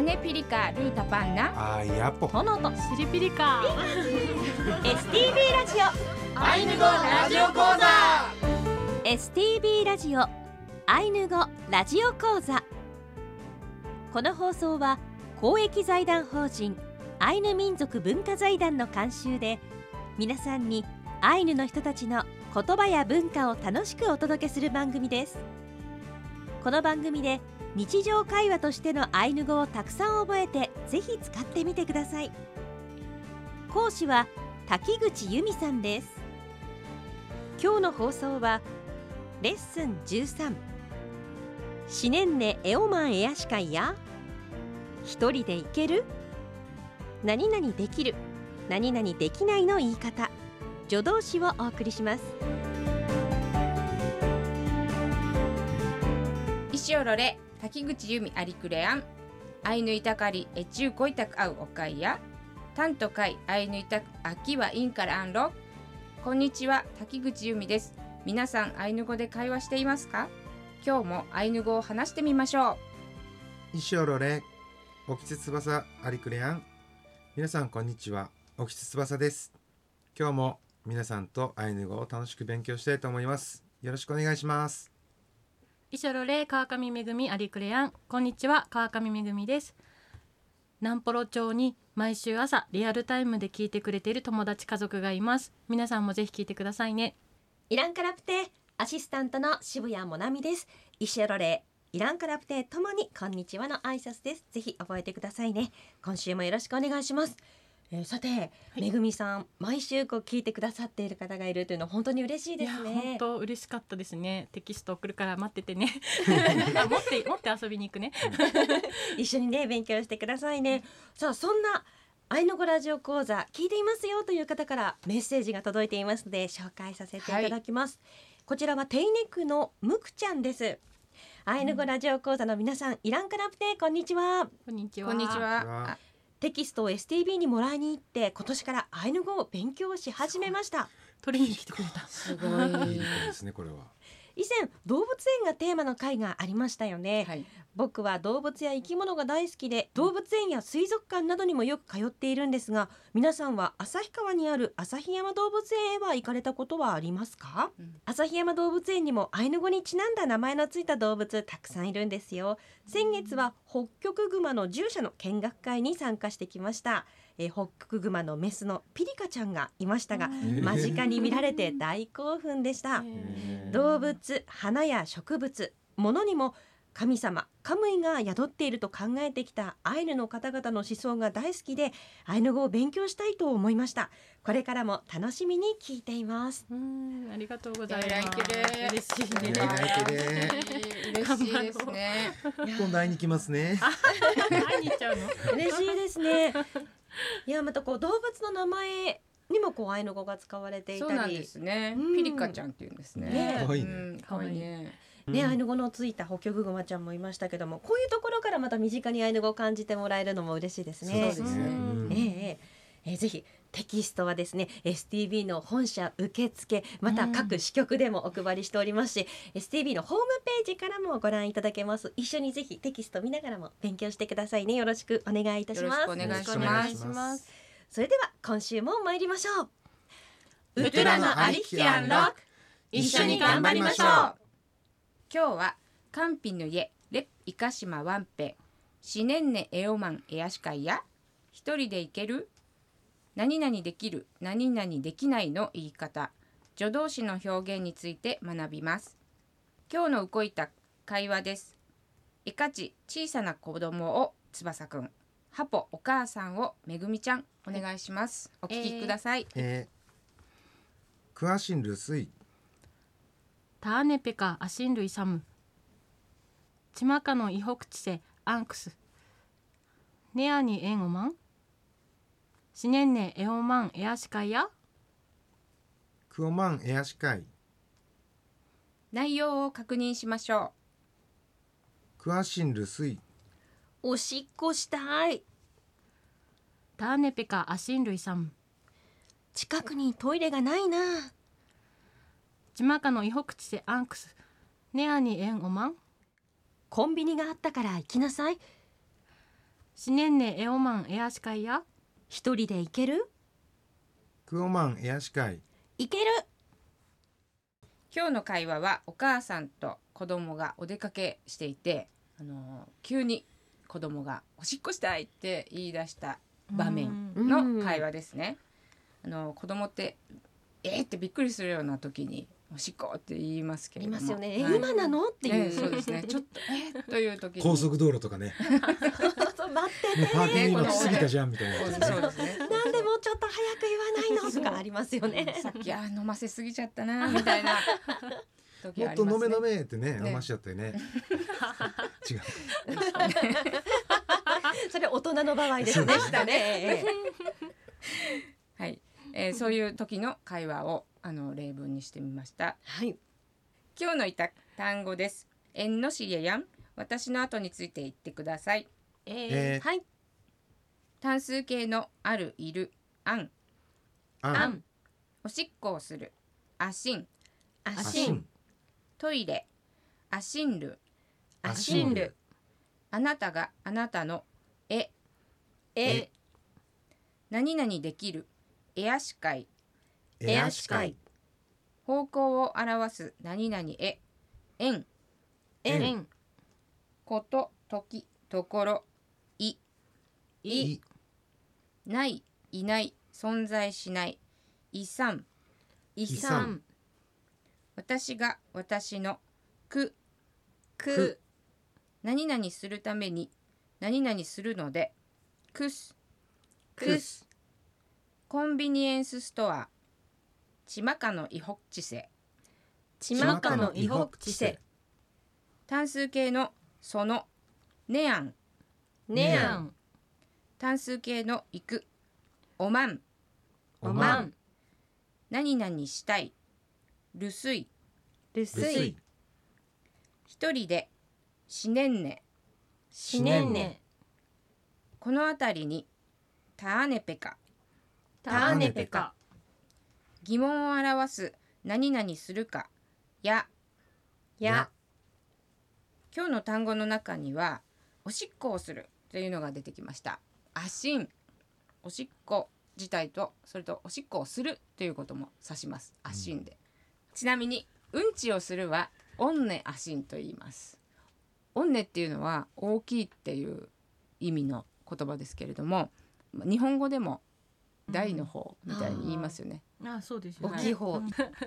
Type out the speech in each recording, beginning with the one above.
아이네 피리카 루타 판나 아야뽀 토노토シリピリカ STB ラジオアイヌ語ラジオ講座 STB ラジオアイヌ語ラジオ講座。この放送は公益財団法人アイヌ民族文化財団の監修で、皆さんにアイヌの人たちの言葉や文化を楽しくお届けする番組です。この番組で日常会話としてのアイヌ語をたくさん覚えて、ぜひ使ってみてください。講師は滝口由美さんです。今日の放送はレッスン13、シネンネエオマンエアシカイや一人で行ける、何々できる、何々できないの言い方、助動詞をお送りします。 石オロレ滝口由美アリクレアンアイヌイタカリエチューコイタクアウオカイヤタントカイアイヌイタクアキワインカラアンロ。こんにちは、滝口由美です。皆さんアイヌ語で会話していますか？今日もアイヌ語を話してみましょう。 石オロレオキツツバサアリクレアン。皆さんこんにちは、オキツツバサです。今日も皆さんとアイヌ語を楽しく勉強したいと思います。よろしくお願いします。 イショロレ川上めぐみアリクレアン。こんにちは、川上めぐみです。南幌町に毎週朝リアルタイムで聞いてくれている友達家族がいます。皆さんもぜひ聞いてくださいね。 イランカラプテアシスタントの渋谷もなみです。イシェロレイランカラプテともにこんにちはの挨拶です。ぜひ覚えてくださいね。今週もよろしくお願いします。さて、めぐみさん、毎週聞いてくださっている方がいるというのは本当に嬉しいですね。 いや本当嬉しかったですね。テキスト送るから待っててね持って遊びに行くね一緒にね勉強してくださいね。さあ、そんなアイヌ語ラジオ講座聞いていますよという方からメッセージが届いていますので紹介させていただきます。こちらはテイネクのムクちゃんです。アイヌ語ラジオ講座の皆さん、イランカラプテこんにちは。 こんにちは。 こんにちは。 テキストを STB にもらいに行って今年からアイヌ語を勉強し始めました。 取りに来てくれた。 すごいいい子ですね、これは。 以前動物園がテーマの回がありましたよね、 はい、 僕は動物や生き物が大好きで動物園や水族館などにもよく通っているんですが、皆さんは旭川にある旭山動物園へは行かれたことはありますか？旭山動物園にもアイヌ語にちなんだ名前のついた動物たくさんいるんですよ。先月はホッキョクグマの獣舎の見学会に参加してきました。ホッキョクグマのメスのピリカちゃんがいましたが、間近に見られて大興奮でした。動物、花や植物、物にも神様、カムイが宿っていると考えてきたアイヌの方々の思想が大好きで、アイヌ語を勉強したいと思いました。これからも楽しみに聞いています。 ありがとうございます。嬉しいね。 嬉しいですね。 今度会いに来ますね。 会いに行っちゃうの？ 嬉しいですね。いや、また動物の名前にもアイヌ語が使われていたり。 そうなんですね。ピリカちゃんっていうんですね。 可愛いね。 可愛いね。 アイヌ語のついたホッキョクグマちゃんもいましたけども、こういうところからまた身近にアイヌ語を感じてもらえるのも嬉しいですね。 そうですね。 ぜひテキストはですね STB の本社受付、また各支局でもお配りしておりますし、STB のホームページからもご覧いただけます。一緒にぜひテキスト見ながらも勉強してくださいね。よろしくお願いいたします。 よろしくお願いします。 それでは今週も参りましょう。 ウトラのアリキアンロック、一緒に頑張りましょう。 今日はカンピの家レッイカシマワンペシネンネエオマンエアシカイや一人で行ける、何々できる、何々できないの言い方、助動詞の表現について学びます。今日の動いた会話です。イカチ小さな子供を翼くん、ハポお母さんをめぐみちゃん、お願いします。お聞きください。 クワシンルスイターネペカアシンルイサムチマカのイホクチセアンクスネアニエンオマンシネンネエオマンエアシカイヤクオマンエアシカイ。 内容を確認しましょクワシンルスイおしっこしたい。 ターネペカアシンルイサム近くにトイレがないな。 チマカのイホクチセアンクスネアニエンオマンコンビニがあったから行きなさい。 しねんねエオマンエアシカイや一人で行ける？ クオマンエアシカイ。 行ける。 今日の会話はお母さんと子供がお出かけしていて、急に子供がおしっこしたいって言い出した場面の会話ですね。子供ってってびっくりするような時におしっこって言いますけれども、 いますよね。 はい今なのっていう。 そうですね。ちょっとという時に高速道路とかね。 待ってて。 パーキング今来すぎたじゃんみたいなやつね。 そうですね。 なんでもうちょっと早く言わないのとかありますよね。 さっき飲ませすぎちゃったなみたいな時ありますね。 もっと飲めってね飲ましちゃってね。違う。 それ大人の場合ですね。したね。 はい、そういう時の会話を例文にしてみました。 はい。 今日の単語です。縁のしげやん。私の後について言ってください。 はい。 単数形のある、いる、あん。 あん。 おしっこをする。あしん。 あしん。 トイレ。あしんる。 あしんる。 あなたがあなたのえ。 何々できる。エアシカイ。 エアシカイ。 方向を表す何々へ。縁。 縁。 こと、時、ところ、い。 い。 ない、いない、存在しない。いさん。 いさん。 私が私のく。 く。 何々するために何々するのでくす。 くす。 コンビニエンスストア。ちまかのいほっちせ。 ちまかのいほっちせ。 単数形のその。ねあん。 ねあん。 単数形のいく。おまん。 おまん。 何々したい。るすい。 るすい。 一人で。しねんね。 しねんね。 このあたりにたあねぺか。 ターネペカ疑問を表す何々するかや。 や。 今日の単語の中にはおしっこをするというのが出てきました。あしん。おしっこ自体とそれとおしっこをするということも指します。あしんで、ちなみにうんちをするはおんねあしんと言います。おんねっていうのは大きいっていう意味の言葉ですけれども、日本語でも大の方みたいに言いますよね。 そうですよね。 大きい方。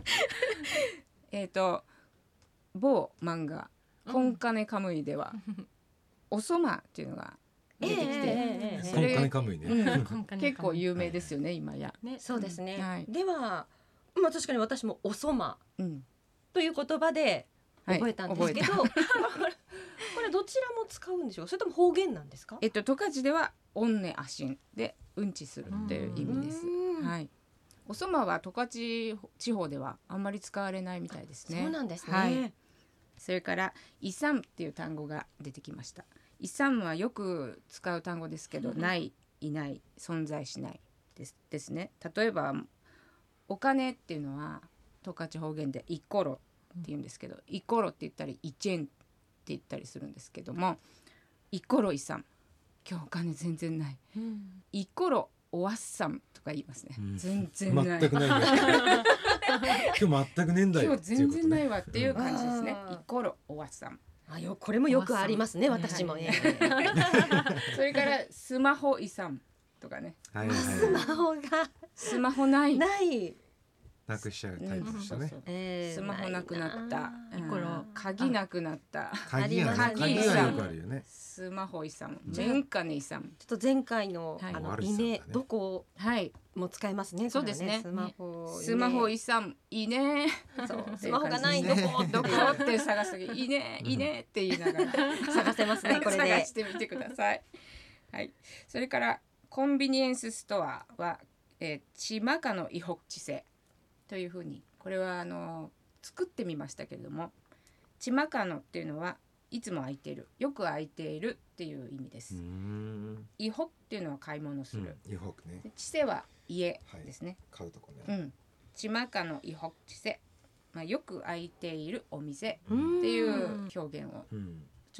某漫画コンカネカムイではおそまっていうのが出てきて、 コンカネカムイね。 結構有名ですよね、今や。 そうですね。 はいでは、確かに私もおそまうんという言葉で覚えたんですけど、 はいこれどちらも使うんでしょうか。それとも方言なんですか。 十勝ではおんねあしんでうんちするっていう意味です。はい。おそまは十勝地方ではあんまり使われないみたいですね。 そうなんですね。 はい。それからいさんっていう単語が出てきました。いさんはよく使う単語ですけど、ない、いない、存在しないですね。例えばお金っていうのは十勝方言でいころって言うんですけど、いころって言ったりいちえんって言ったりするんですけども、いころいさん、今日お金全然ない。いころおわっさんとか言いますね。全然ない。 全くないよ。今日全くねえんだよ。 今日全然ないわっていう感じですね。いころおわっさん。 これもよくありますね。私も。 それからスマホいさんとかね。 スマホがスマホない。 ない。 なくしちゃうタイプでしたね。 スマホなくなった。 これ鍵なくなった。 鍵はよくあるよね。 スマホいさん、面金いさん。 ちょっと前回の稲どこも使えますね。 そうですね。 スマホいさんいいね。 スマホがないどこって探すときいいねいいねって言いながら探せますね。これで探してみてください。はい。それからコンビニエンスストアはちまかのいほっちせというふうに、これは作ってみましたけれども、ちまかのっていうのはいつも空いている、よく空いているっていう意味です。いほっていうのは買い物する。 いほね。 ちせは家ですね。 買うとこね。 ちまかのいほちせ、よく空いているお店っていう表現を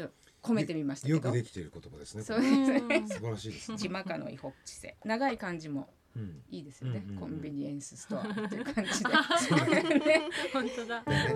込めてみましたけど。 よくできている言葉ですね。 そうですね。 素晴らしいですね。 ちまかのいほっちせ。長い漢字もうんいいですよね。 うんうんうんコンビニエンスストアっていう感じで。 本当だ。 ね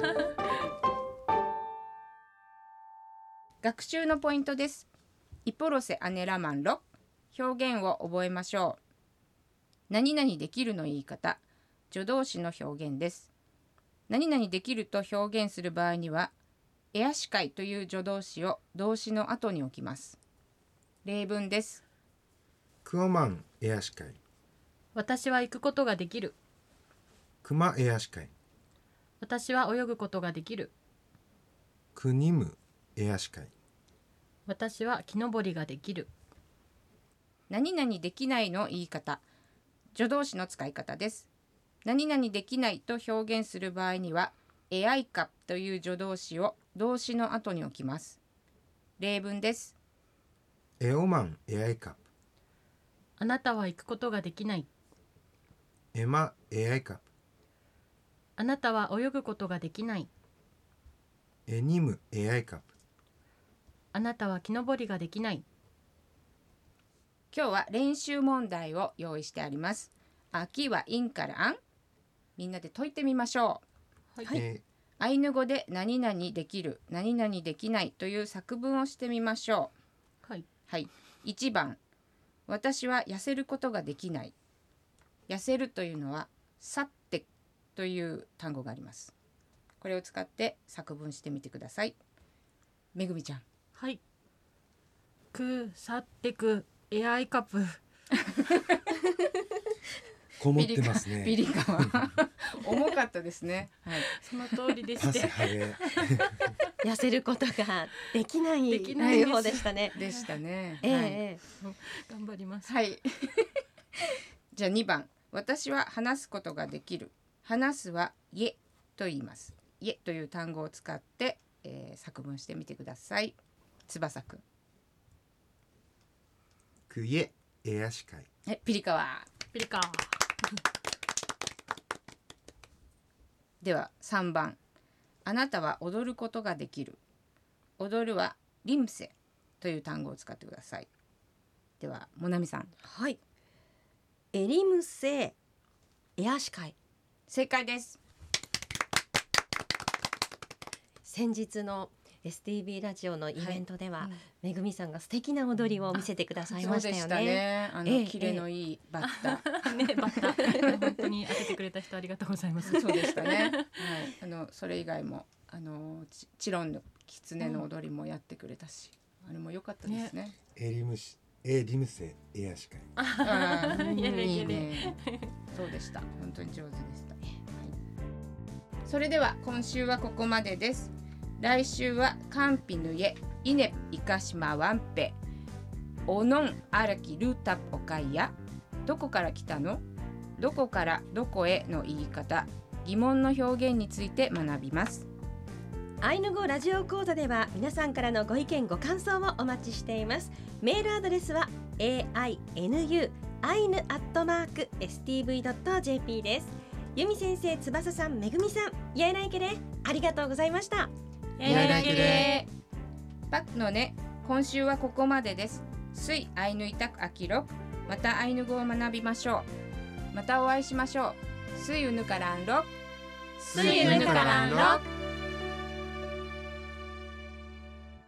学習のポイントです。イポロセアネラマンロ。表現を覚えましょう。何々できるの言い方。助動詞の表現です。何々できると表現する場合には、エアシカイという助動詞を動詞の後に置きます。例文です。 クオマンエアシカイ、 私は行くことができる。 クマエアシカイ、 私は泳ぐことができる。 クニムエアシカイ、 私は木登りができる。 何々できないの言い方。助動詞の使い方です。何々できないと表現する場合には、エアイカという助動詞を動詞の後に置きます。例文です。 エオマンエアイカプ、 あなたは行くことができない。 エマエアイカプ、 あなたは泳ぐことができない。 エニムエアイカプ。 あなたは木登りができない。 今日は練習問題を用意してあります。秋はインからアン。みんなで解いてみましょう。 はいアイヌ語で何々できる、何々できないという作文をしてみましょう。 はい。 はい。1番、私は痩せることができない。痩せるというのはサッテという単語があります。これを使って作文してみてください。めぐみちゃん。 はい。くさってくエアイカップ。 こもってますね。 ピリカは重かったですね。はい。 その通りでしハセて。 ハゲ。 痩せることができないできないです方でしたね。 でしたね。 ええはい。 え頑張ります。 はい。じゃあ2番、私は話すことができる。話すはイエと言います。イエという単語を使って、作文してみてください。翼くん。 クイエエアシカイ。 ピリカは。 ピリカ。 では3番、あなたは踊ることができる。踊るはリムセという単語を使ってください。ではモナミさん。 はい。エリムセエアシカイ。 正解です。 先日の STB ラジオのイベントでは、めぐみさんが素敵な踊りを見せてくださいましたよね。 そうでしたね。 ええキレのいいバッタ。 ね、バッタ。本当に当ててくれた人ありがとうございます。 そうでしたね。はい。それ以外もチロンの狐の踊りもやってくれたし、あれも良かったですね。 エリムセエアシカイ。 あーやれいいやれね。そうでした。本当に上手でした。はい。それでは今週はここまでです。来週はカンピヌエイネイカシマワンペオノンアラキルータポカイヤ、どこから来たの、どこからどこへの言い方、疑問の表現について学びます。 アイヌ語ラジオ講座では皆さんからのご意見ご感想をお待ちしています。メールアドレスは ainu@stv.jp です。由美先生、翼さん、めぐみさん、やえないけれありがとうございました。 やらけれ。 パクのね、今週はここまでです。スイアイヌイタクアキロク、またアイヌ語を学びましょう。またお会いしましょう。スイウヌカランロク、 スイウヌカランロク。